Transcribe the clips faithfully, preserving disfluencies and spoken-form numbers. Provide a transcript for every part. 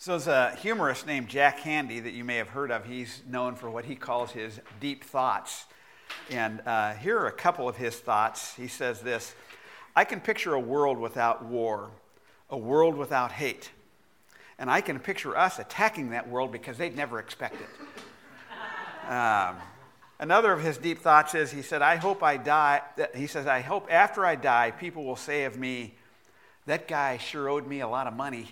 So there's a humorist named Jack Handy that you may have heard of. He's known for what he calls his deep thoughts. And uh, here are a couple of his thoughts. He says this: I can picture a world without war, a world without hate. And I can picture us attacking that world because they'd never expect it. Um, another of his deep thoughts is, he said, I hope I die. He says, I hope after I die, people will say of me, that guy sure owed me a lot of money.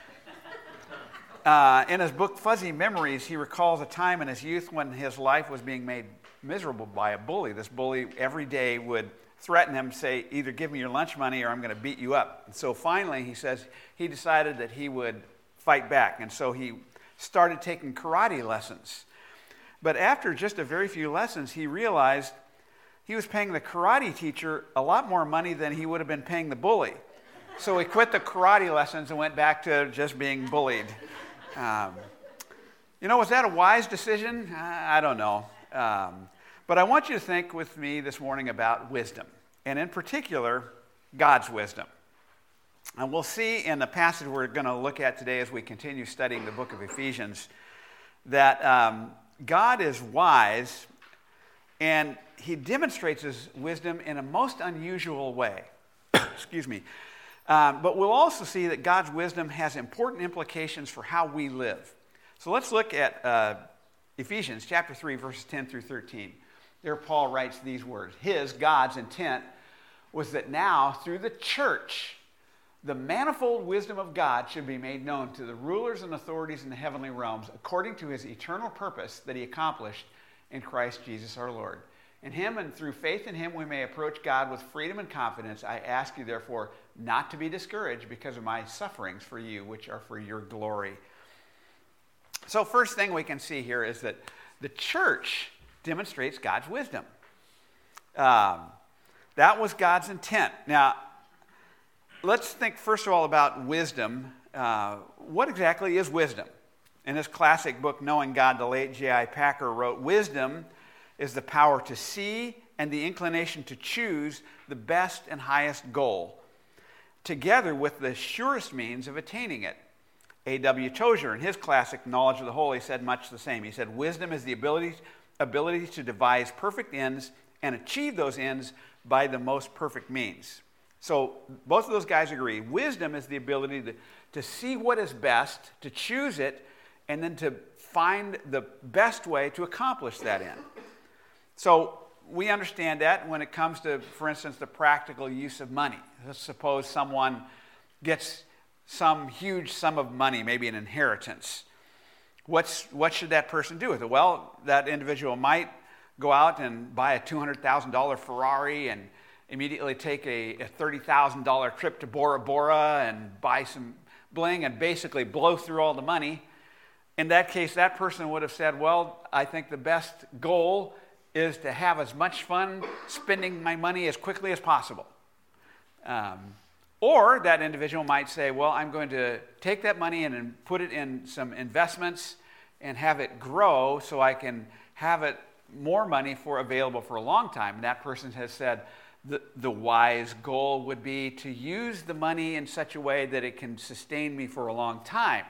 Uh, in his book, Fuzzy Memories, he recalls a time in his youth when his life was being made miserable by a bully. This bully every day would threaten him, say, either give me your lunch money or I'm going to beat you up. And so finally, he says, he decided that he would fight back. And so he started taking karate lessons. But after just a very few lessons, he realized he was paying the karate teacher a lot more money than he would have been paying the bully. So he quit the karate lessons and went back to just being bullied. Um, you know, was that a wise decision? I don't know. Um, but I want you to think with me this morning about wisdom, and in particular, God's wisdom. And we'll see in the passage we're going to look at today as we continue studying the book of Ephesians that um, God is wise, and he demonstrates his wisdom in a most unusual way. Excuse me. Um, but we'll also see that God's wisdom has important implications for how we live. So let's look at uh, Ephesians chapter three, verses ten through thirteen. There Paul writes these words. His, God's intent was that now, through the church, the manifold wisdom of God should be made known to the rulers and authorities in the heavenly realms according to his eternal purpose that he accomplished in Christ Jesus our Lord. In him and through faith in him we may approach God with freedom and confidence. I ask you, therefore, not to be discouraged because of my sufferings for you, which are for your glory. So first thing we can see here is that the church demonstrates God's wisdom. Um, that was God's intent. Now, let's think first of all about wisdom. Uh, what exactly is wisdom? In his classic book, Knowing God, the late J I Packer wrote, wisdom is the power to see and the inclination to choose the best and highest goal, together with the surest means of attaining it. A W Tozer, in his classic Knowledge of the Holy, said much the same. He said, wisdom is the ability, ability to devise perfect ends and achieve those ends by the most perfect means. So both of those guys agree. Wisdom is the ability to, to see what is best, to choose it, and then to find the best way to accomplish that end. So we understand that when it comes to, for instance, the practical use of money. Let's suppose someone gets some huge sum of money, maybe an inheritance. What's, what should that person do with it? Well, that individual might go out and buy a two hundred thousand dollars Ferrari and immediately take a, a thirty thousand dollars trip to Bora Bora and buy some bling and basically blow through all the money. In that case, that person would have said, well, I think the best goal is to have as much fun spending my money as quickly as possible. Um, or that individual might say, well, I'm going to take that money and, and put it in some investments and have it grow so I can have it more money for available for a long time. And that person has said the, the wise goal would be to use the money in such a way that it can sustain me for a long time.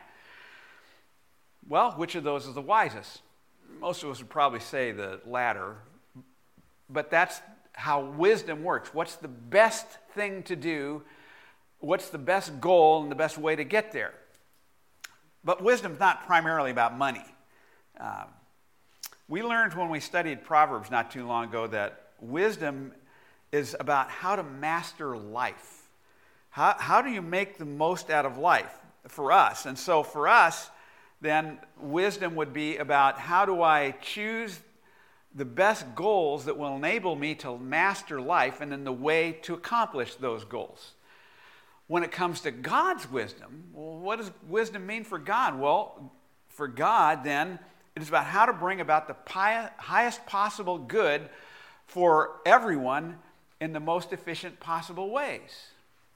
Well, which of those is the wisest? Most of us would probably say the latter, but that's how wisdom works. What's the best thing to do? What's the best goal and the best way to get there? But wisdom's not primarily about money. Um, we learned when we studied Proverbs not too long ago that wisdom is about how to master life. How, how do you make the most out of life for us? And so for us, then wisdom would be about how do I choose the best goals that will enable me to master life and then the way to accomplish those goals. When it comes to God's wisdom, well, what does wisdom mean for God? Well, for God, then, it is about how to bring about the pi- highest possible good for everyone in the most efficient possible ways.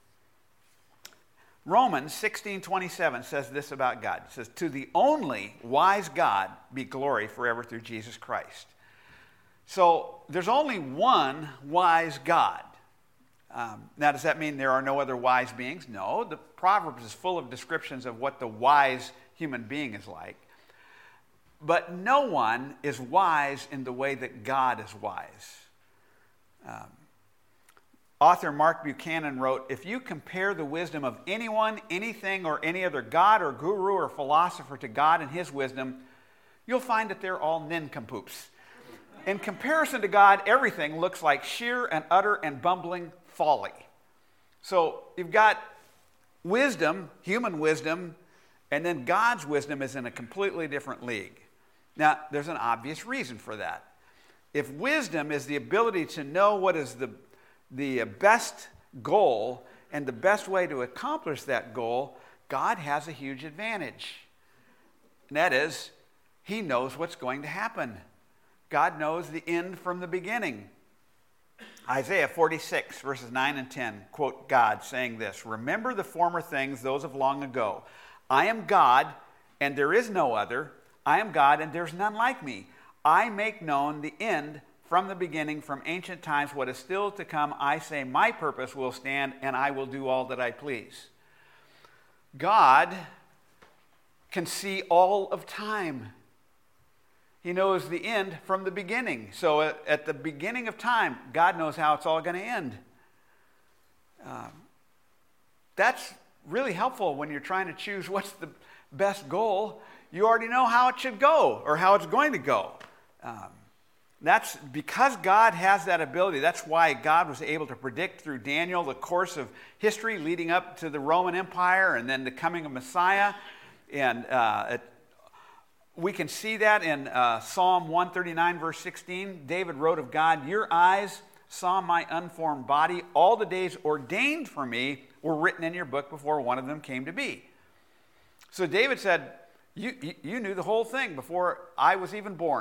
Romans sixteen twenty-seven says this about God. It says, to the only wise God be glory forever through Jesus Christ. So there's only one wise God. Um, now, does that mean there are no other wise beings? No. The Proverbs is full of descriptions of what the wise human being is like. But no one is wise in the way that God is wise. Um, author Mark Buchanan wrote, if you compare the wisdom of anyone, anything, or any other god or guru or philosopher to God and his wisdom, you'll find that they're all nincompoops. In comparison to God, everything looks like sheer and utter and bumbling folly. So you've got wisdom, human wisdom, and then God's wisdom is in a completely different league. Now, there's an obvious reason for that. If wisdom is the ability to know what is the, the best goal and the best way to accomplish that goal, God has a huge advantage. And that is, he knows what's going to happen. God knows the end from the beginning. Isaiah forty-six, verses nine and ten, quote God saying this, remember the former things, those of long ago. I am God, and there is no other. I am God, and there's none like me. I make known the end from the beginning, from ancient times, what is still to come. I say, my purpose will stand, and I will do all that I please. God can see all of time. He knows the end from the beginning. So at, at the beginning of time, God knows how it's all going to end. Um, that's really helpful when you're trying to choose what's the best goal. You already know how it should go or how it's going to go. Um, that's because God has that ability. That's why God was able to predict through Daniel the course of history leading up to the Roman Empire and then the coming of Messiah. And uh, it, we can see that in uh, Psalm one thirty-nine, verse sixteen. David wrote of God, your eyes saw my unformed body. All the days ordained for me were written in your book before one of them came to be. So David said, you, you, you knew the whole thing before I was even born.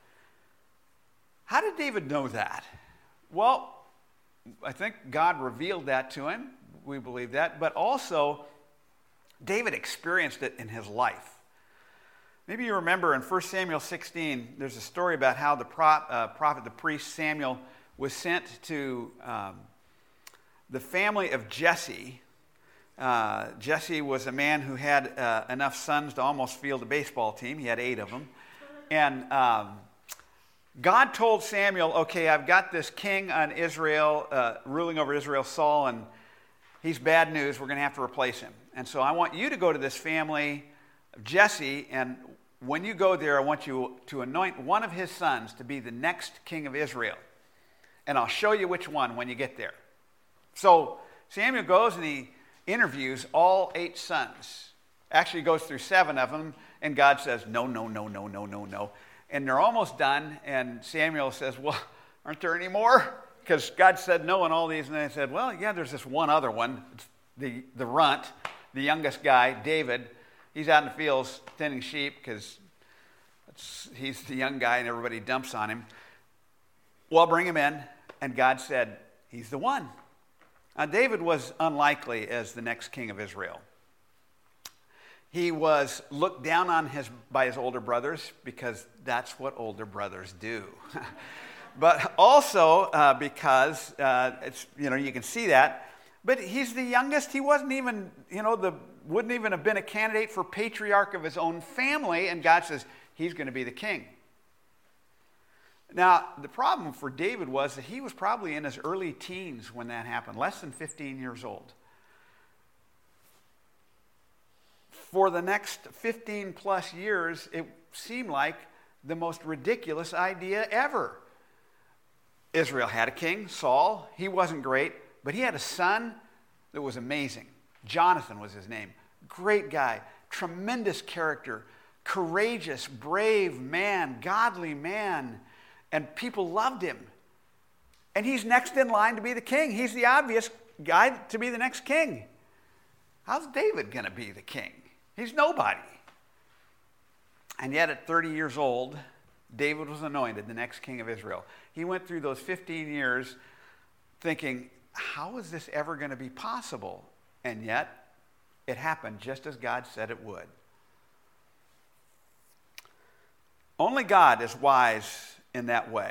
How did David know that? Well, I think God revealed that to him. We believe that. But also, David experienced it in his life. Maybe you remember in First Samuel sixteen, there's a story about how the pro, uh, prophet, the priest Samuel, was sent to um, the family of Jesse. Uh, Jesse was a man who had uh, enough sons to almost field a baseball team. He had eight of them. And um, God told Samuel, okay, I've got this king on Israel, uh, ruling over Israel, Saul, and he's bad news. We're going to have to replace him. And so I want you to go to this family of Jesse, and when you go there, I want you to anoint one of his sons to be the next king of Israel. And I'll show you which one when you get there. So Samuel goes and he interviews all eight sons. Actually goes through seven of them, and God says, no, no, no, no, no, no, no. And they're almost done, and Samuel says, well, aren't there any more? Because God said no on all these, and they said, well, yeah, there's this one other one. It's the, the runt, the youngest guy, David. He's out in the fields tending sheep because he's the young guy, and everybody dumps on him. Well, bring him in, and God said, he's the one. Now, David was unlikely as the next king of Israel. He was looked down on his, by his older brothers because that's what older brothers do. But also uh, because, uh, it's, you know, you can see that. But he's the youngest. He wasn't even, you know, the wouldn't even have been a candidate for patriarch of his own family. And God says, he's going to be the king. Now, the problem for David was that he was probably in his early teens when that happened, less than fifteen years old. For the next fifteen plus years, it seemed like the most ridiculous idea ever. Israel had a king, Saul. He wasn't great, but he had a son that was amazing. Jonathan was his name. Great guy, tremendous character, courageous, brave man, godly man. And people loved him. And he's next in line to be the king. He's the obvious guy to be the next king. How's David going to be the king? He's nobody. And yet at thirty years old, David was anointed the next king of Israel. He went through those fifteen years thinking, how is this ever going to be possible? And yet, it happened just as God said it would. Only God is wise in that way.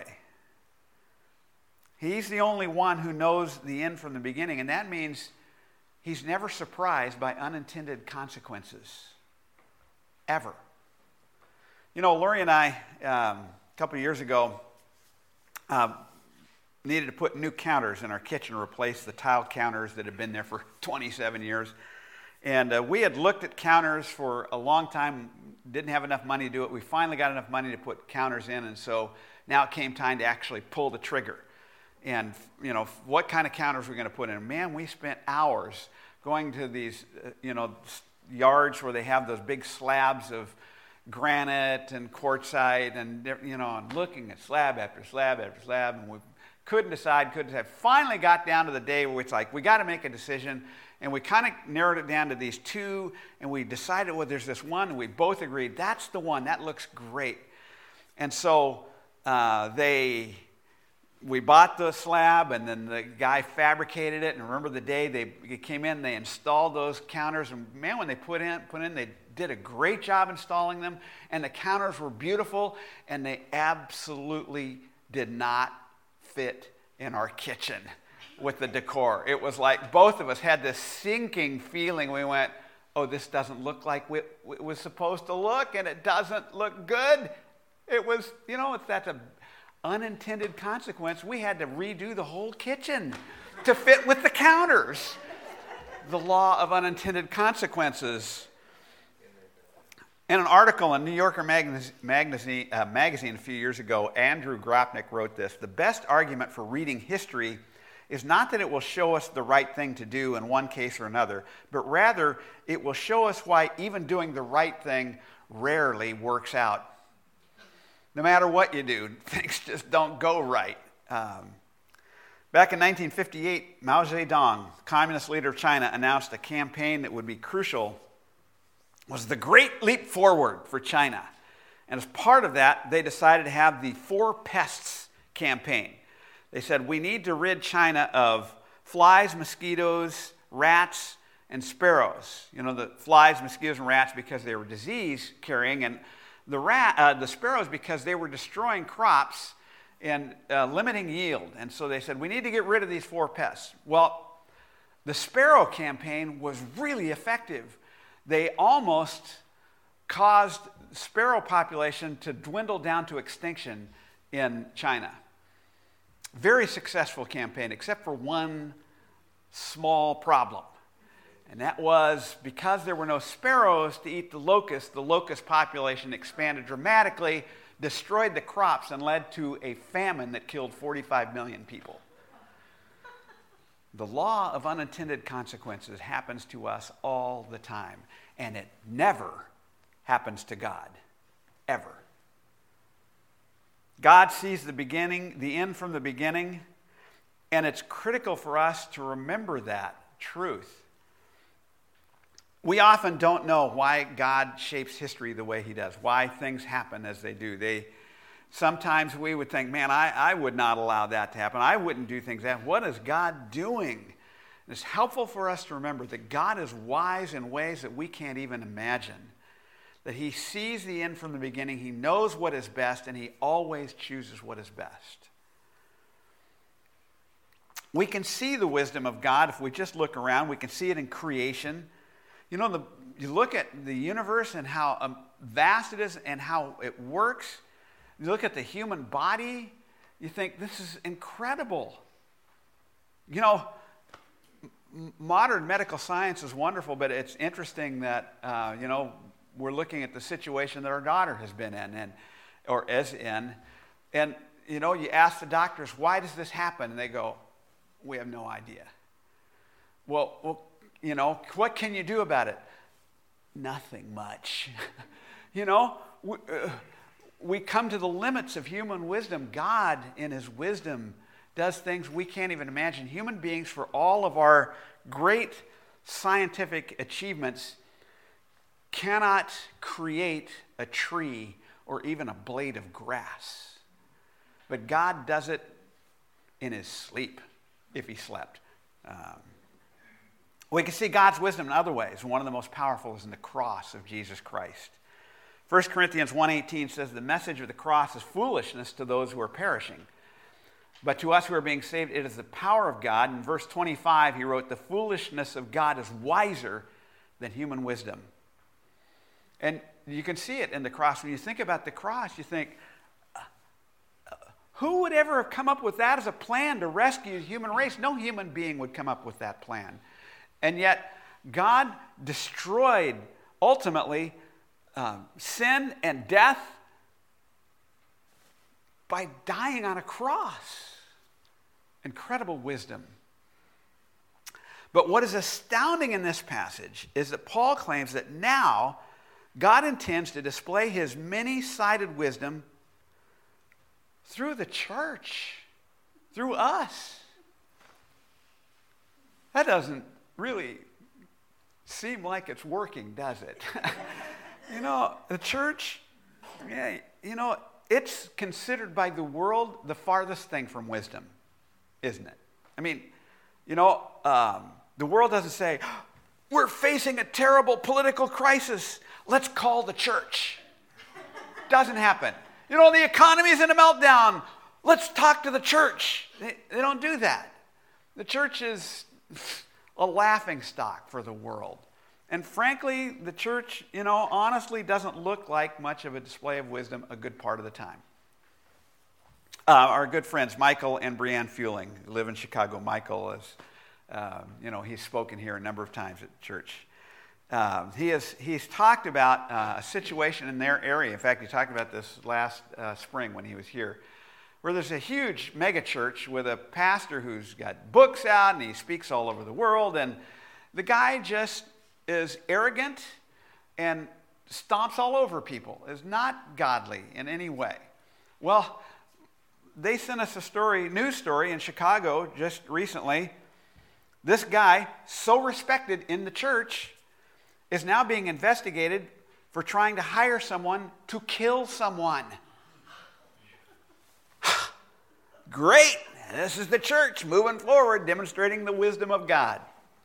He's the only one who knows the end from the beginning, and that means he's never surprised by unintended consequences. ever. You know, Lori and I, um, a couple of years ago, um, needed to put new counters in our kitchen, replace the tile counters that had been there for twenty-seven years. And uh, we had looked at counters for a long time, didn't have enough money to do it. We finally got enough money to put counters in, and so now it came time to actually pull the trigger. And, you know, what kind of counters we're going to put in. Man, we spent hours going to these, uh, you know, yards where they have those big slabs of granite and quartzite and, you know, and looking at slab after slab after slab, and we couldn't decide, couldn't decide. Finally got down to the day where it's like, we got to make a decision, and we kind of narrowed it down to these two, and we decided, well, there's this one, and we both agreed, that's the one, that looks great. And so uh, they... We bought the slab, and then the guy fabricated it. And remember the day they came in, they installed those counters. And man, when they put in, put in, they did a great job installing them. And the counters were beautiful, and they absolutely did not fit in our kitchen with the decor. It was like both of us had this sinking feeling. We went, oh, this doesn't look like it was supposed to look, and it doesn't look good. It was, you know, it's that's a unintended consequence. We had to redo the whole kitchen to fit with the counters. The law of unintended consequences. In an article in New Yorker magazine, uh, magazine a few years ago, Andrew Gropnik wrote this: the best argument for reading history is not that it will show us the right thing to do in one case or another, but rather it will show us why even doing the right thing rarely works out. No matter what you do, things just don't go right. Um, back in nineteen fifty-eight, Mao Zedong, communist leader of China, announced a campaign that would be crucial, was the Great Leap Forward for China. And as part of that, they decided to have the Four Pests campaign. They said, we need to rid China of flies, mosquitoes, rats, and sparrows. You know, the flies, mosquitoes, and rats because they were disease-carrying, and The, rat, uh, the sparrows because they were destroying crops and uh, limiting yield. And so they said, we need to get rid of these four pests. Well, the sparrow campaign was really effective. They almost caused sparrow population to dwindle down to extinction in China. Very successful campaign, except for one small problem. And that was because there were no sparrows to eat the locusts, the locust population expanded dramatically, destroyed the crops, and led to a famine that killed forty-five million people. The law of unintended consequences happens to us all the time, and it never happens to God, ever. God sees the beginning, the end from the beginning, and it's critical for us to remember that truth. We often don't know why God shapes history the way he does, why things happen as they do. They, sometimes we would think, man, I, I would not allow that to happen. I wouldn't do things that. What is God doing? And it's helpful for us to remember that God is wise in ways that we can't even imagine. That he sees the end from the beginning, he knows what is best, and he always chooses what is best. We can see the wisdom of God if we just look around. We can see it in creation. You know, the, you look at the universe and how um, vast it is and how it works. You look at the human body, you think, this is incredible. You know, m- modern medical science is wonderful, but it's interesting that, uh, you know, we're looking at the situation that our daughter has been in, and or is in. And, you know, you ask the doctors, why does this happen? And they go, we have no idea. Well, well you know, what can you do about it? Nothing much. you know, we, uh, we come to the limits of human wisdom. God, in his wisdom, does things we can't even imagine. Human beings, for all of our great scientific achievements, cannot create a tree or even a blade of grass. But God does it in his sleep, if he slept. Um, We can see God's wisdom in other ways. One of the most powerful is in the cross of Jesus Christ. First Corinthians one eighteen says, the message of the cross is foolishness to those who are perishing. But to us who are being saved, it is the power of God. In verse twenty-five, he wrote, the foolishness of God is wiser than human wisdom. And you can see it in the cross. When you think about the cross, you think, who would ever have come up with that as a plan to rescue the human race? No human being would come up with that plan. And yet, God destroyed, ultimately, um, sin and death by dying on a cross. Incredible wisdom. But what is astounding in this passage is that Paul claims that now God intends to display his many-sided wisdom through the church, through us. That doesn't really seem like it's working, does it? You know, the church, yeah, you know, it's considered by the world the farthest thing from wisdom, isn't it? I mean, you know, um, the world doesn't say, we're facing a terrible political crisis, let's call the church. Doesn't happen. You know, the economy's in a meltdown, let's talk to the church. They, they don't do that. The church is a laughingstock for the world. And frankly, the church, you know, honestly doesn't look like much of a display of wisdom a good part of the time. Uh, our good friends, Michael and Brianne Fueling, who live in Chicago. Michael is, uh, you know, he's spoken here a number of times at church. Uh, he has, he's talked about uh, a situation in their area. In fact, he talked about this last uh, spring when he was here, where there's a huge mega church with a pastor who's got books out and he speaks all over the world. And the guy just is arrogant and stomps all over people, is not godly in any way. Well, they sent us a story, news story in Chicago just recently. This guy, so respected in the church, is now being investigated for trying to hire someone to kill someone. Great! This is the church moving forward, demonstrating the wisdom of God.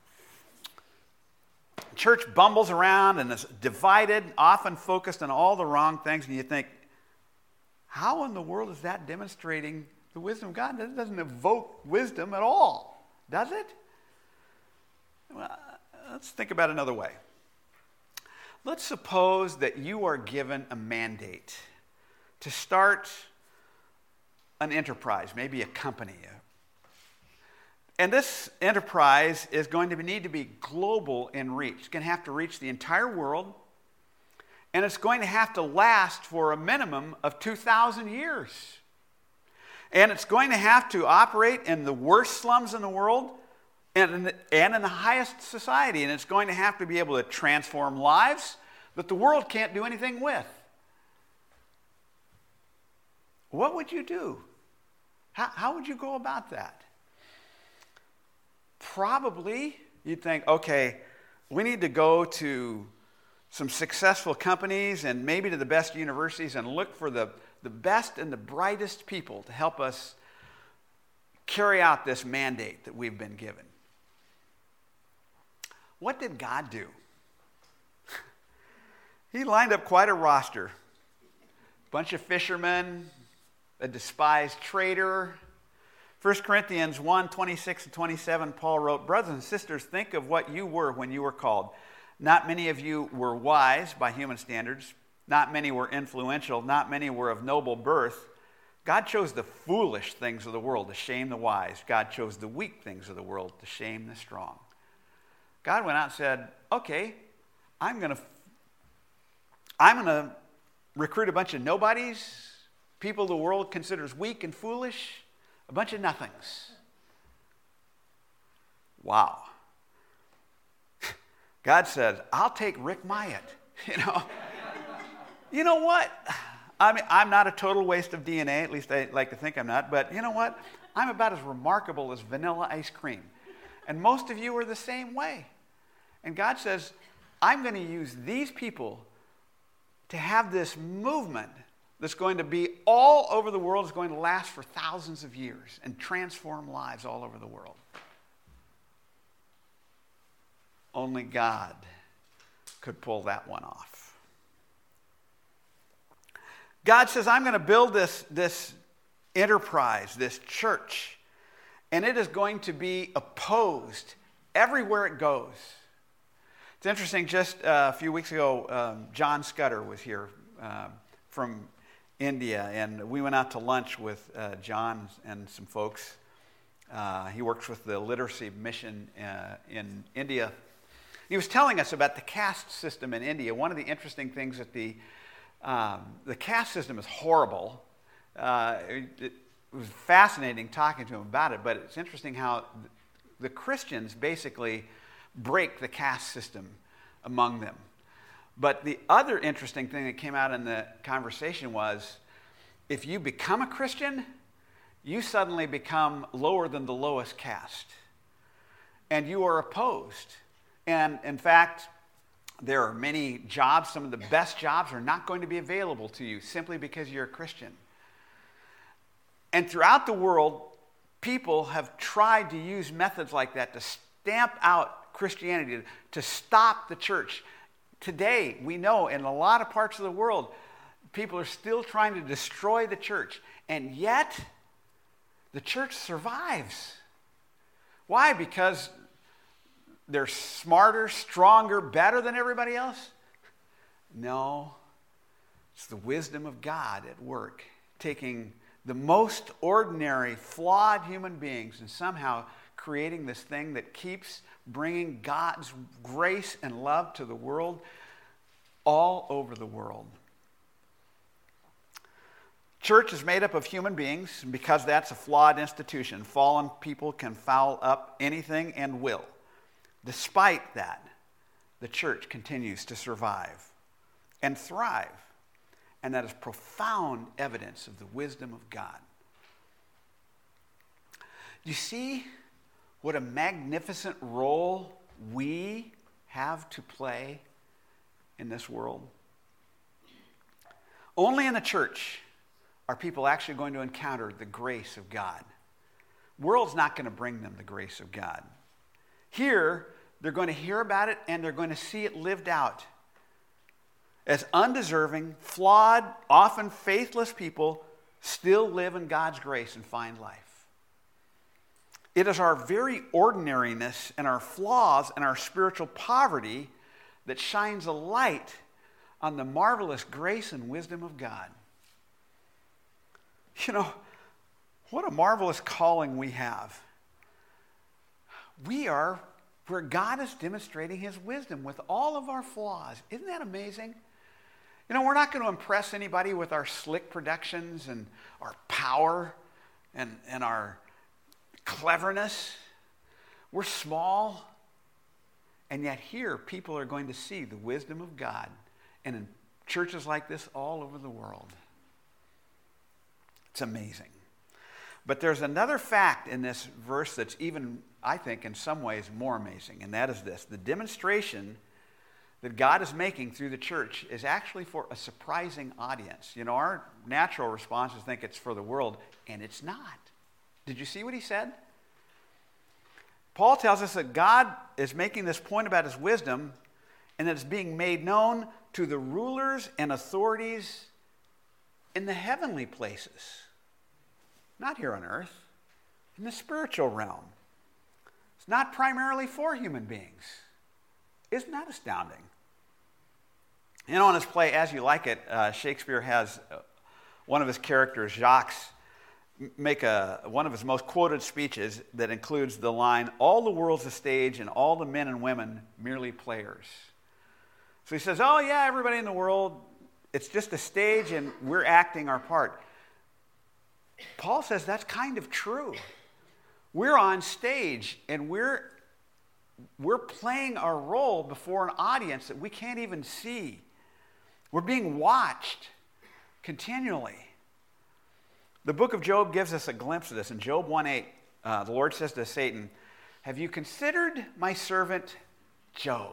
Church bumbles around and is divided, often focused on all the wrong things, and you think, how in the world is that demonstrating the wisdom of God? That doesn't evoke wisdom at all, does it? Well, let's think about it another way. Let's suppose that you are given a mandate to start an enterprise, maybe a company. And this enterprise is going to need to be global in reach. It's going to have to reach the entire world, and it's going to have to last for a minimum of two thousand years. And it's going to have to operate in the worst slums in the world and in the, and in the highest society. And it's going to have to be able to transform lives that the world can't do anything with. What would you do? How, how would you go about that? Probably you'd think, okay, we need to go to some successful companies and maybe to the best universities and look for the, the best and the brightest people to help us carry out this mandate that we've been given. What did God do? He lined up quite a roster. A bunch of fishermen, a despised trader. First Corinthians one, twenty-six and twenty-seven, Paul wrote, brothers and sisters, think of what you were when you were called. Not many of you were wise by human standards. Not many were influential. Not many were of noble birth. God chose the foolish things of the world to shame the wise. God chose the weak things of the world to shame the strong. God went out and said, okay, I'm going to I'm going to recruit a bunch of nobodies, people the world considers weak and foolish, a bunch of nothings. Wow. God said, I'll take Rick Myatt. You know, you know what? I mean, I'm not a total waste of D N A, at least I like to think I'm not, but you know what? I'm about as remarkable as vanilla ice cream. And most of you are the same way. And God says, I'm going to use these people to have this movement that's going to be all over the world, is going to last for thousands of years and transform lives all over the world. Only God could pull that one off. God says, I'm going to build this, this enterprise, this church, and it is going to be opposed everywhere it goes. It's interesting, just uh, a few weeks ago, um, John Scudder was here uh, from India, and we went out to lunch with uh, John and some folks. Uh, he works with the Literacy Mission uh, in India. He was telling us about the caste system in India. One of the interesting things that the um, the caste system is horrible. Uh, it, it was fascinating talking to him about it, but it's interesting how the Christians basically break the caste system among them. But the other interesting thing that came out in the conversation was, if you become a Christian, you suddenly become lower than the lowest caste. And you are opposed. And in fact, there are many jobs, some of the best jobs are not going to be available to you simply because you're a Christian. And throughout the world, people have tried to use methods like that to stamp out Christianity, to stop the church. Today, we know in a lot of parts of the world, people are still trying to destroy the church. And yet, the church survives. Why? Because they're smarter, stronger, better than everybody else? No. It's the wisdom of God at work, taking the most ordinary, flawed human beings and somehow creating this thing that keeps bringing God's grace and love to the world all over the world. Church is made up of human beings, and because that's a flawed institution, fallen people can foul up anything and will. Despite that, the church continues to survive and thrive, and that is profound evidence of the wisdom of God. You see what a magnificent role we have to play in this world? Only in the church are people actually going to encounter the grace of God. The world's not going to bring them the grace of God. Here, they're going to hear about it and they're going to see it lived out. As undeserving, flawed, often faithless people still live in God's grace and find life. It is our very ordinariness and our flaws and our spiritual poverty that shines a light on the marvelous grace and wisdom of God. You know, what a marvelous calling we have. We are where God is demonstrating his wisdom with all of our flaws. Isn't that amazing? You know, we're not going to impress anybody with our slick productions and our power and, and our cleverness. We're small, and yet here people are going to see the wisdom of God, and in churches like this all over the world. It's amazing. But there's another fact in this verse that's even, I think, in some ways more amazing, and that is this: the demonstration that God is making through the church is actually for a surprising audience. You know, our natural response is think it's for the world, and it's not. Did you see what he said? Paul tells us that God is making this point about his wisdom, and that it's being made known to the rulers and authorities in the heavenly places. Not here on earth, in the spiritual realm. It's not primarily for human beings. Isn't that astounding? You know, in his play, As You Like It, uh, Shakespeare has uh, one of his characters, Jacques, make a, one of his most quoted speeches that includes the line, "All the world's a stage and all the men and women merely players." So he says, oh yeah, everybody in the world, it's just a stage and we're acting our part. Paul says that's kind of true. We're on stage and we're we're playing our role before an audience that we can't even see. We're being watched continually. The book of Job gives us a glimpse of this. In Job one eight, uh, the Lord says to Satan, "Have you considered my servant Job?"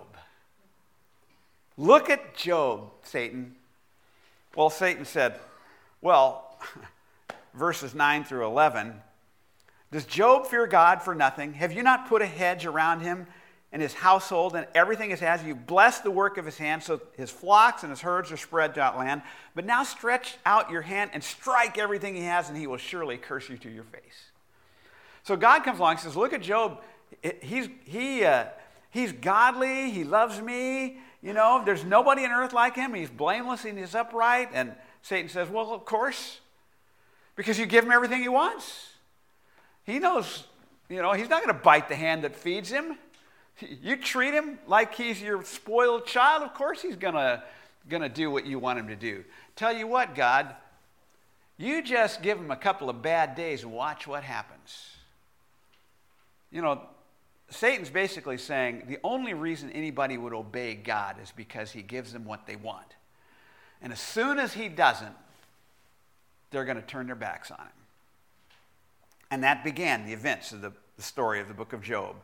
Look at Job, Satan. Well, Satan said, well, verses nine through eleven, "Does Job fear God for nothing? Have you not put a hedge around him and his household and everything he has? You blessed the work of his hands, so his flocks and his herds are spread throughout land. But now stretch out your hand and strike everything he has, and he will surely curse you to your face." So God comes along and says, look at Job. He's, he, uh, he's godly, he loves me, you know, there's nobody on earth like him, he's blameless and he's upright. And Satan says, well, of course, because you give him everything he wants. He knows, you know, he's not going to bite the hand that feeds him. You treat him like he's your spoiled child, of course he's going to going to do what you want him to do. Tell you what, God, you just give him a couple of bad days and watch what happens. You know, Satan's basically saying the only reason anybody would obey God is because he gives them what they want. And as soon as he doesn't, they're going to turn their backs on him. And that began the events of the, the story of the book of Job.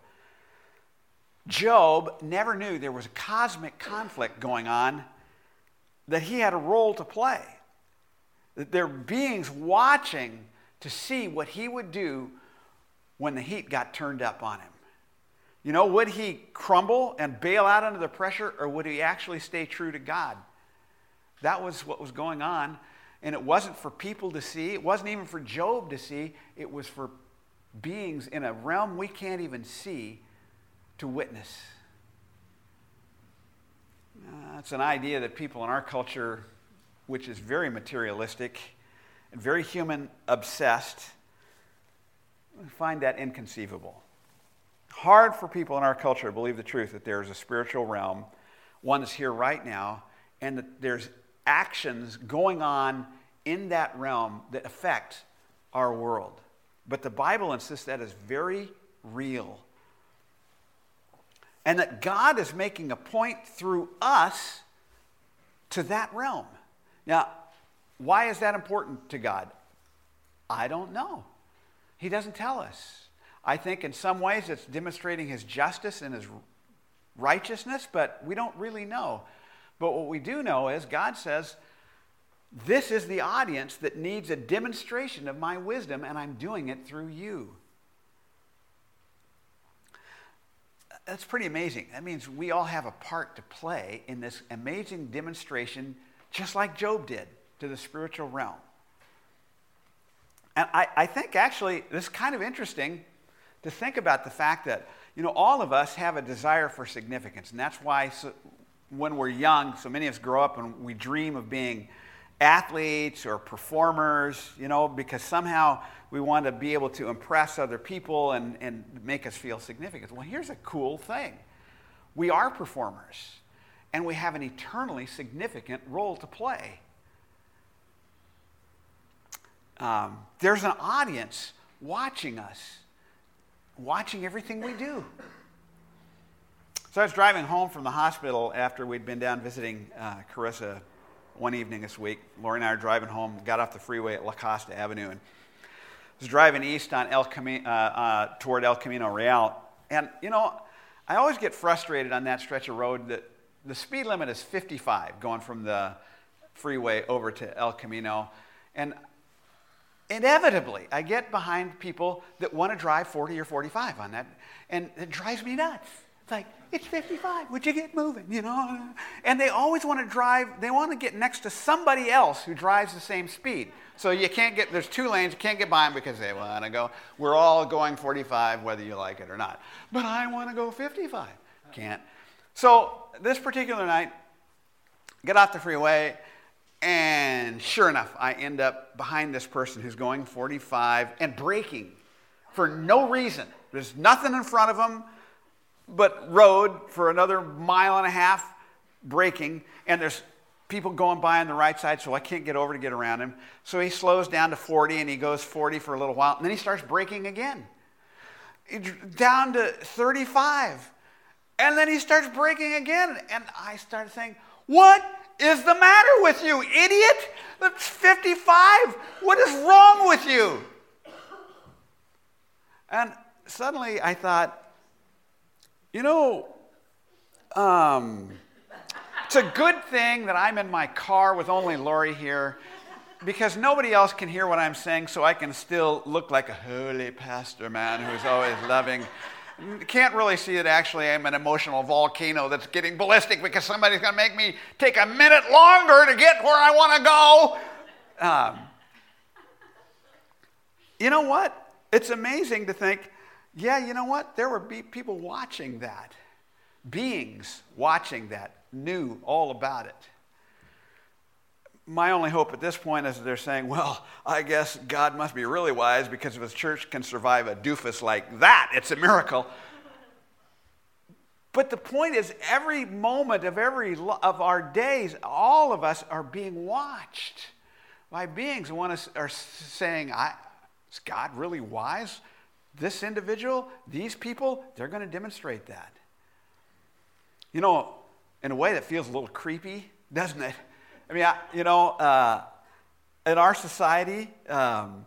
Job never knew there was a cosmic conflict going on that he had a role to play. That there were beings watching to see what he would do when the heat got turned up on him. You know, would he crumble and bail out under the pressure, or would he actually stay true to God? That was what was going on. And it wasn't for people to see. It wasn't even for Job to see. It was for beings in a realm we can't even see to witness. Uh, it's an idea that people in our culture, which is very materialistic and very human obsessed, find that inconceivable. Hard for people in our culture to believe the truth that there is a spiritual realm, one that's here right now, and that there's actions going on in that realm that affect our world. But the Bible insists that is very real. And that God is making a point through us to that realm. Now, why is that important to God? I don't know. He doesn't tell us. I think in some ways it's demonstrating his justice and his righteousness, but we don't really know. But what we do know is God says, this is the audience that needs a demonstration of my wisdom, and I'm doing it through you. That's pretty amazing. That means we all have a part to play in this amazing demonstration, just like Job did, to the spiritual realm. And I, I think actually this is kind of interesting to think about the fact that, you know, all of us have a desire for significance. And that's why so, when we're young, so many of us grow up and we dream of being athletes or performers, you know, because somehow we want to be able to impress other people and, and make us feel significant. Well, here's a cool thing. We are performers, and we have an eternally significant role to play. Um, there's an audience watching us, watching everything we do. So I was driving home from the hospital after we'd been down visiting uh, Carissa one evening this week. Lori and I were driving home, got off the freeway at La Costa Avenue, and was driving east on El Camino, uh, uh, toward El Camino Real. And, you know, I always get frustrated on that stretch of road that the speed limit is fifty-five going from the freeway over to El Camino. And inevitably, I get behind people that want to drive forty or forty-five on that, and it drives me nuts. It's like, it's fifty-five, would you get moving, you know? And they always want to drive, they want to get next to somebody else who drives the same speed. So you can't get, there's two lanes, you can't get by them because they want to go, we're all going forty-five whether you like it or not. But I want to go fifty-five. Can't. So this particular night, get off the freeway, and sure enough, I end up behind this person who's going forty-five and braking for no reason. There's nothing in front of him but road for another mile and a half, braking, and there's people going by on the right side, so I can't get over to get around him. So he slows down to forty, and he goes forty for a little while, and then he starts braking again. Down to thirty-five, and then he starts braking again, and I started saying, what is the matter with you, idiot? That's fifty-five. What is wrong with you? And suddenly I thought, you know, um, it's a good thing that I'm in my car with only Lori here, because nobody else can hear what I'm saying, so I can still look like a holy pastor man who's always loving. Can't really see that actually I'm an emotional volcano that's getting ballistic because somebody's going to make me take a minute longer to get where I want to go. Um, you know what? It's amazing to think, yeah, you know what? There were people watching that. beings watching that knew all about it. My only hope at this point is they're saying, well, I guess God must be really wise, because if his church can survive a doofus like that, it's a miracle. But the point is, every moment of every of our days, all of us are being watched by beings who want to, are saying, I, is God really wise? This individual, these people, they're going to demonstrate that. You know, in a way that feels a little creepy, doesn't it? I mean, I, you know, uh, in our society, um,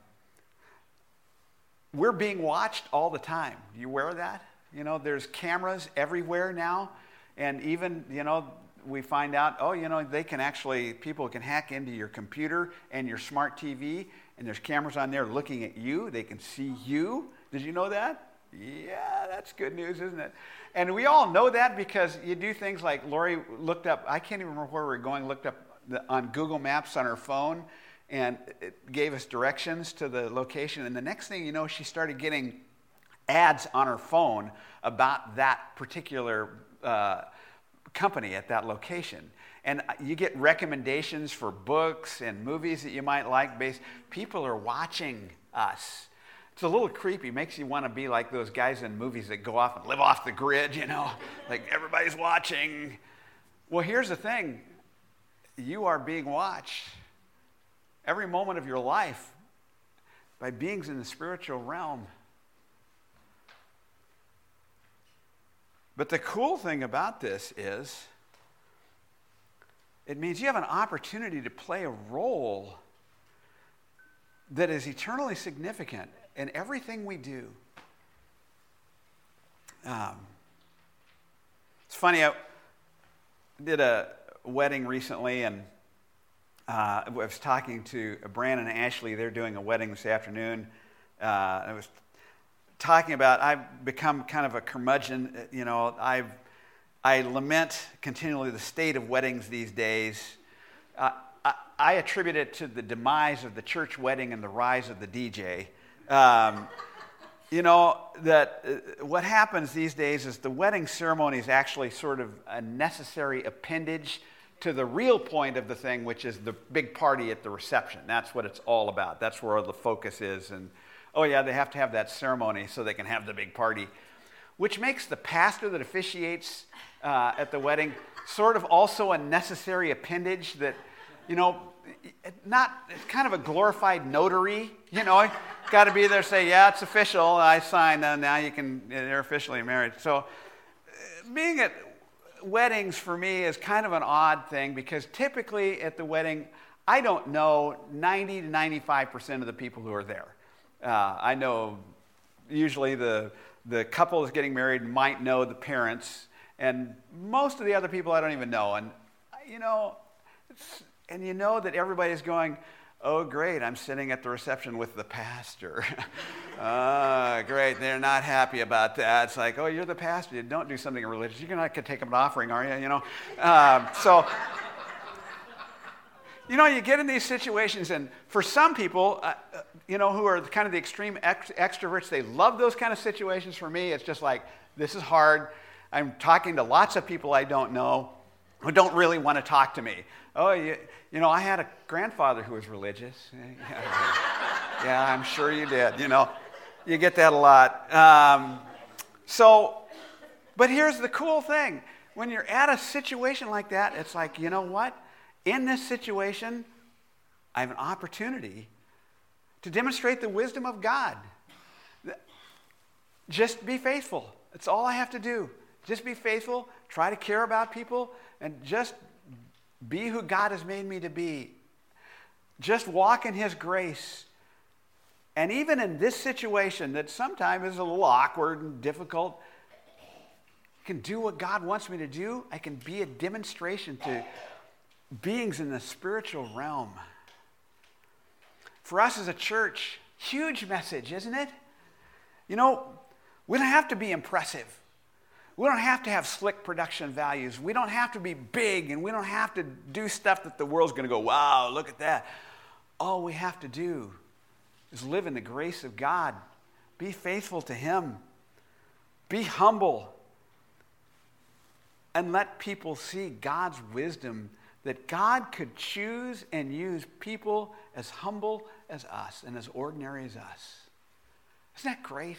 we're being watched all the time. Do you aware of that? You know, there's cameras everywhere now. And even, you know, we find out, oh, you know, they can actually, people can hack into your computer and your smart T V, and there's cameras on there looking at you. They can see you. Did you know that? Yeah, that's good news, isn't it? And we all know that because you do things like Lori looked up, I can't even remember where we were going, looked up the, on Google Maps on her phone, and it gave us directions to the location. And the next thing you know, she started getting ads on her phone about that particular uh, company at that location. And you get recommendations for books and movies that you might like. Based, people are watching us. It's a little creepy. Makes you want to be like those guys in movies that go off and live off the grid, you know, like everybody's watching. Well, here's the thing. You are being watched every moment of your life by beings in the spiritual realm. But the cool thing about this is it means you have an opportunity to play a role that is eternally significant in everything we do. Um, it's funny, I did a wedding recently, and uh, I was talking to Brandon and Ashley. They're doing a wedding this afternoon. Uh, I was talking about, I've become kind of a curmudgeon. You know, I've, I lament continually the state of weddings these days. Uh, I, I attribute it to the demise of the church wedding and the rise of the D J. Um, you know, that uh, what happens these days is the wedding ceremony is actually sort of a necessary appendage to the real point of the thing, which is the big party at the reception. That's what it's all about. That's where the focus is. And oh yeah, they have to have that ceremony so they can have the big party, which makes the pastor that officiates uh, at the wedding sort of also a necessary appendage that, you know, not, it's kind of a glorified notary, you know, got to be there, say, yeah, it's official, I signed, and now you can, they're officially married. So being at weddings for me is kind of an odd thing, because typically at the wedding, I don't know ninety to ninety-five percent of the people who are there. Uh, I know usually the the couple is getting married might know the parents, and most of the other people I don't even know. And you know, it's, and you know that everybody's going, oh great, I'm sitting at the reception with the pastor. Ah, great, they're not happy about that. It's like, oh, you're the pastor, you don't do something religious. You're not going to take up an offering, are you? You know, um, so. You know, you get in these situations, and for some people, uh, you know, who are kind of the extreme ex- extroverts, they love those kind of situations. For me, it's just like, this is hard. I'm talking to lots of people I don't know who don't really want to talk to me. Oh, you, you know, I had a grandfather who was religious. Yeah, I'm sure you did. You know, you get that a lot. Um, so, but here's the cool thing. When you're at a situation like that, it's like, you know what? In this situation, I have an opportunity to demonstrate the wisdom of God. Just be faithful. That's all I have to do. Just be faithful, try to care about people, and just be who God has made me to be. Just walk in His grace. And even in this situation that sometimes is a little awkward and difficult, I can do what God wants me to do. I can be a demonstration to beings in the spiritual realm. For us as a church, huge message, isn't it? You know, we don't have to be impressive. We don't have to have slick production values. We don't have to be big, and we don't have to do stuff that the world's going to go, wow, look at that. All we have to do is live in the grace of God. Be faithful to Him. Be humble. and let people see God's wisdom, that God could choose and use people as humble as us and as ordinary as us. Isn't that great?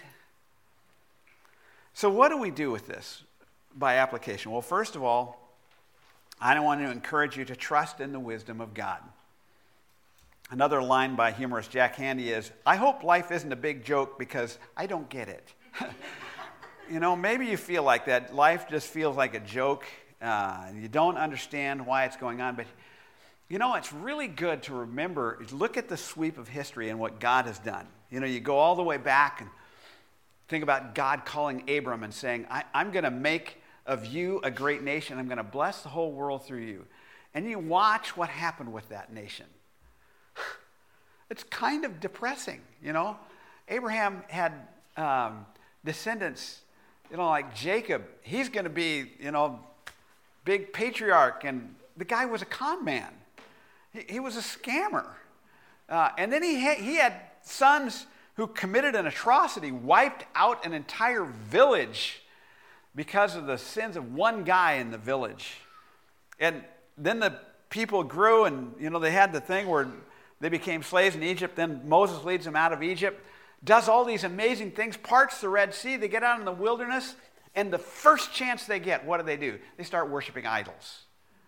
So what do we do with this by application? Well, first of all, I want to encourage you to trust in the wisdom of God. Another line by humorist Jack Handey is, I hope life isn't a big joke because I don't get it. You know, maybe you feel like that. Life just feels like a joke. Uh, you don't understand why it's going on. But, you know, it's really good to remember, look at the sweep of history and what God has done. You know, you go all the way back and think about God calling Abram and saying, I, I'm going to make of you a great nation. I'm going to bless the whole world through you. And you watch what happened with that nation. It's kind of depressing, you know. Abraham had um, descendants, you know, like Jacob. He's going to be, you know, big patriarch. And the guy was a con man. He, he was a scammer. Uh, and then he had, he had sons who committed an atrocity, wiped out an entire village because of the sins of one guy in the village. And then the people grew, and, you know, they had the thing where they became slaves in Egypt. Then Moses leads them out of Egypt, does all these amazing things, parts the Red Sea. They get out in the wilderness, and the first chance they get, what do they do? They start worshiping idols.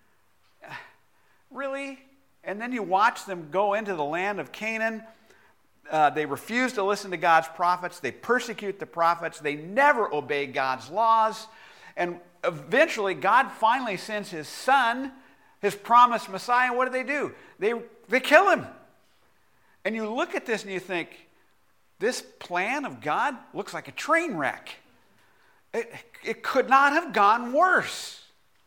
Really? And then you watch them go into the land of Canaan. Uh, they refuse to listen to God's prophets. They persecute the prophets. They never obey God's laws. And eventually, God finally sends his son, his promised Messiah. And what do they do? They, they kill him. And you look at this and you think, this plan of God looks like a train wreck. It, it could not have gone worse.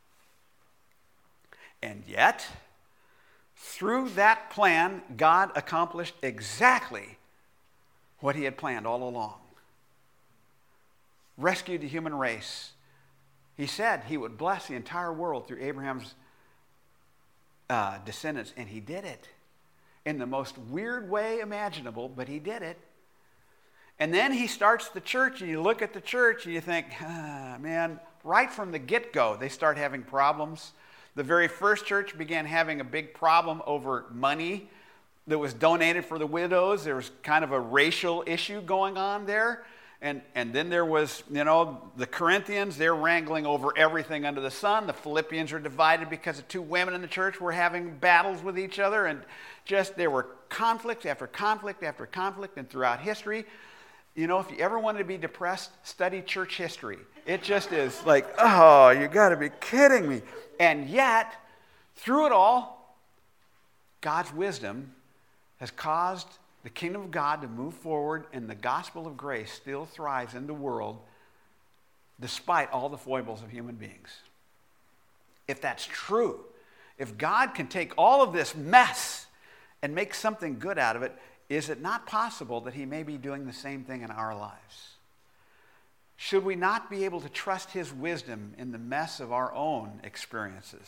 And yet, through that plan, God accomplished exactly what he had planned all along. Rescued the human race. He said he would bless the entire world through Abraham's uh, descendants, and he did it in the most weird way imaginable, but he did it. And then he starts the church, and you look at the church and you think, ah, man, right from the get-go, they start having problems. The very first church began having a big problem over money that was donated for the widows. There was kind of a racial issue going on there. And, and then there was, you know, the Corinthians, they're wrangling over everything under the sun. The Philippians are divided because the two women in the church were having battles with each other. And just there were conflict after conflict after conflict. And throughout history, you know, if you ever wanted to be depressed, study church history. It just is like, oh, you got to be kidding me. And yet, through it all, God's wisdom has caused the kingdom of God to move forward, and the gospel of grace still thrives in the world despite all the foibles of human beings. If that's true, if God can take all of this mess and make something good out of it, is it not possible that he may be doing the same thing in our lives? Should we not be able to trust his wisdom in the mess of our own experiences?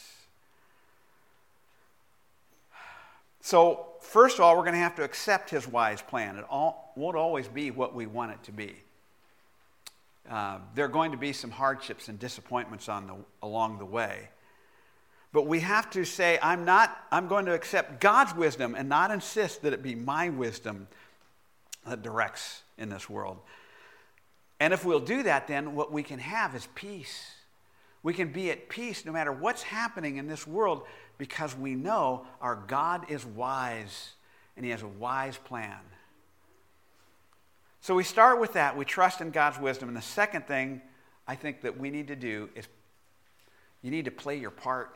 So, first of all, we're going to have to accept his wise plan. It all, won't always be what we want it to be. Uh, there are going to be some hardships and disappointments on the, along the way. But we have to say, I'm not, I'm going to accept God's wisdom and not insist that it be my wisdom that directs in this world. And if we'll do that, then what we can have is peace. We can be at peace no matter what's happening in this world, because we know our God is wise and he has a wise plan. So we start with that. We trust in God's wisdom. And the second thing I think that we need to do is you need to play your part.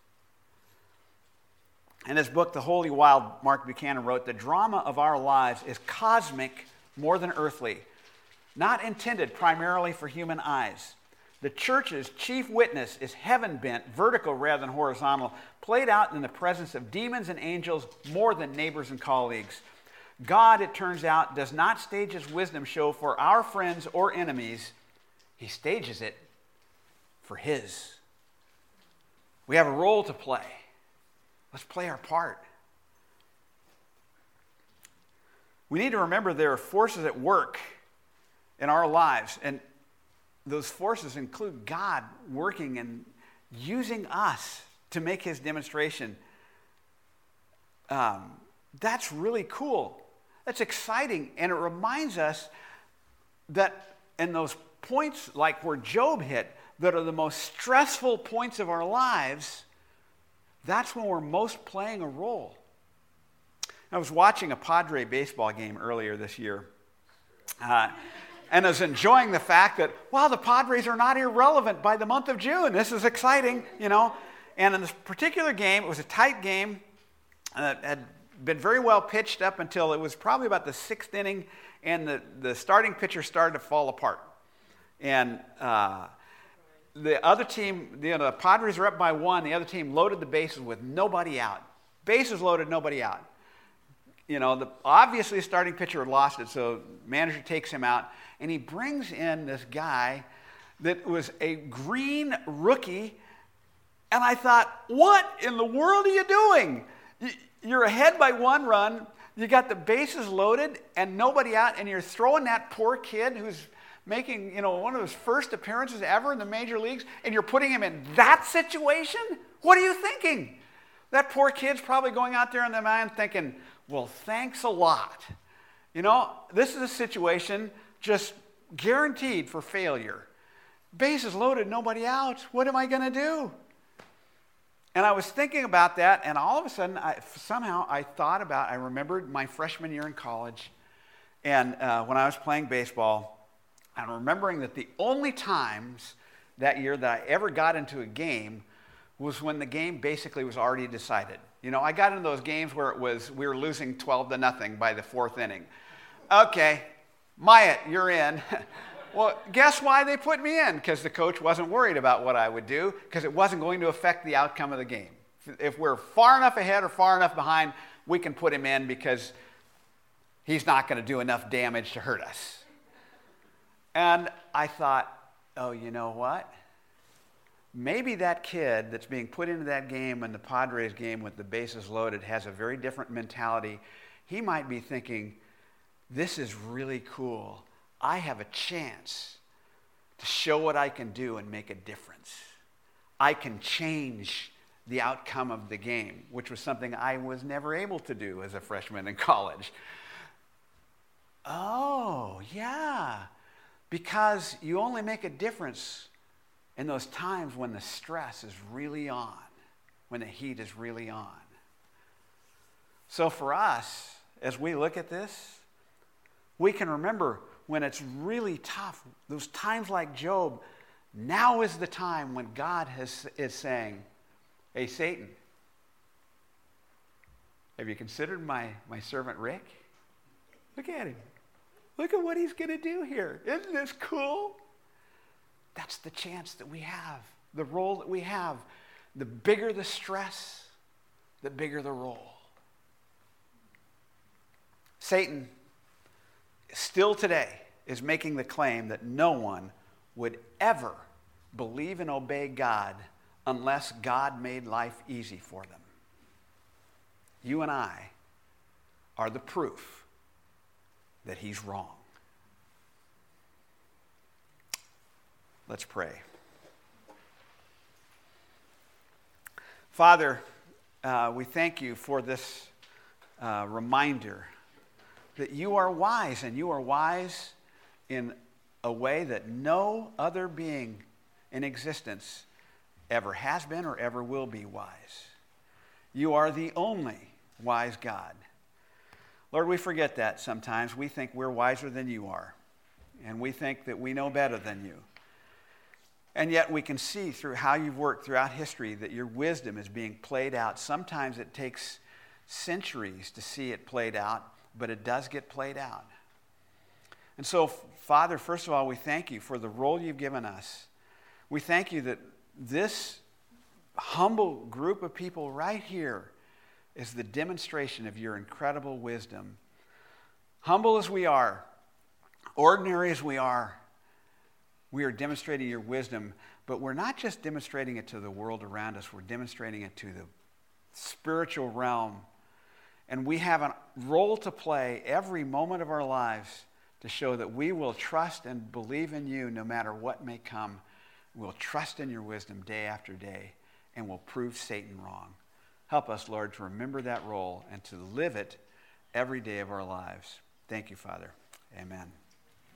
In his book, The Holy Wild, Mark Buchanan wrote, the drama of our lives is cosmic more than earthly, not intended primarily for human eyes. The church's chief witness is heaven-bent, vertical rather than horizontal, played out in the presence of demons and angels more than neighbors and colleagues. God, it turns out, does not stage his wisdom show for our friends or enemies. He stages it for his. We have a role to play. Let's play our part. We need to remember there are forces at work in our lives, and those forces include God working and using us to make his demonstration. Um, that's really cool. That's exciting. And it reminds us that in those points like where Job hit, that are the most stressful points of our lives, that's when we're most playing a role. I was watching a Padre baseball game earlier this year, uh, and I was enjoying the fact that, wow, the Padres are not irrelevant by the month of June. This is exciting, you know. And in this particular game, it was a tight game. Uh, had been very well pitched up until it was probably about the sixth inning, and the, the starting pitcher started to fall apart. And uh, the other team, you know, the Padres were up by one. The other team loaded the bases with nobody out. Bases loaded, nobody out. You know, the, obviously the starting pitcher had lost it, so the manager takes him out, and he brings in this guy that was a green rookie, and I thought, what in the world are you doing? You're ahead by one run, you got the bases loaded and nobody out, and you're throwing that poor kid who's making, you know, one of his first appearances ever in the major leagues, and you're putting him in that situation? What are you thinking? That poor kid's probably going out there in the mind thinking, well, thanks a lot. You know, this is a situation just guaranteed for failure. Bases loaded, nobody out. What am I going to do? And I was thinking about that, and all of a sudden, I, somehow I thought about, I remembered my freshman year in college, and uh, when I was playing baseball, I'm remembering that the only times that year that I ever got into a game was when the game basically was already decided. You know, I got into those games where it was, we were losing twelve to nothing by the fourth inning. Okay, Myatt, you're in. Well, guess why they put me in? Because the coach wasn't worried about what I would do, because it wasn't going to affect the outcome of the game. If we're far enough ahead or far enough behind, we can put him in because he's not going to do enough damage to hurt us. And I thought, oh, you know what? Maybe that kid that's being put into that game and the Padres game with the bases loaded has a very different mentality. He might be thinking, this is really cool. I have a chance to show what I can do and make a difference. I can change the outcome of the game, which was something I was never able to do as a freshman in college. Oh, yeah, because you only make a difference in those times when the stress is really on, when the heat is really on. So for us, as we look at this, we can remember when it's really tough, those times like Job, now is the time when God has, is saying, hey, Satan, have you considered my, my servant Rick? Look at him. Look at what he's going to do here. Isn't this cool? That's the chance that we have, the role that we have. The bigger the stress, the bigger the role. Satan still today is making the claim that no one would ever believe and obey God unless God made life easy for them. You and I are the proof that he's wrong. Let's pray. Father, uh, we thank you for this uh, reminder that you are wise, and you are wise in a way that no other being in existence ever has been or ever will be wise. You are the only wise God. Lord, we forget that sometimes. We think we're wiser than you are, and we think that we know better than you. And yet we can see through how you've worked throughout history that your wisdom is being played out. Sometimes it takes centuries to see it played out, but it does get played out. And so, Father, first of all, we thank you for the role you've given us. We thank you that this humble group of people right here is the demonstration of your incredible wisdom. Humble as we are, ordinary as we are, we are demonstrating your wisdom, but we're not just demonstrating it to the world around us, we're demonstrating it to the spiritual realm. And we have a role to play every moment of our lives to show that we will trust and believe in you no matter what may come. We'll trust in your wisdom day after day, and we'll prove Satan wrong. Help us, Lord, to remember that role and to live it every day of our lives. Thank you, Father. Amen.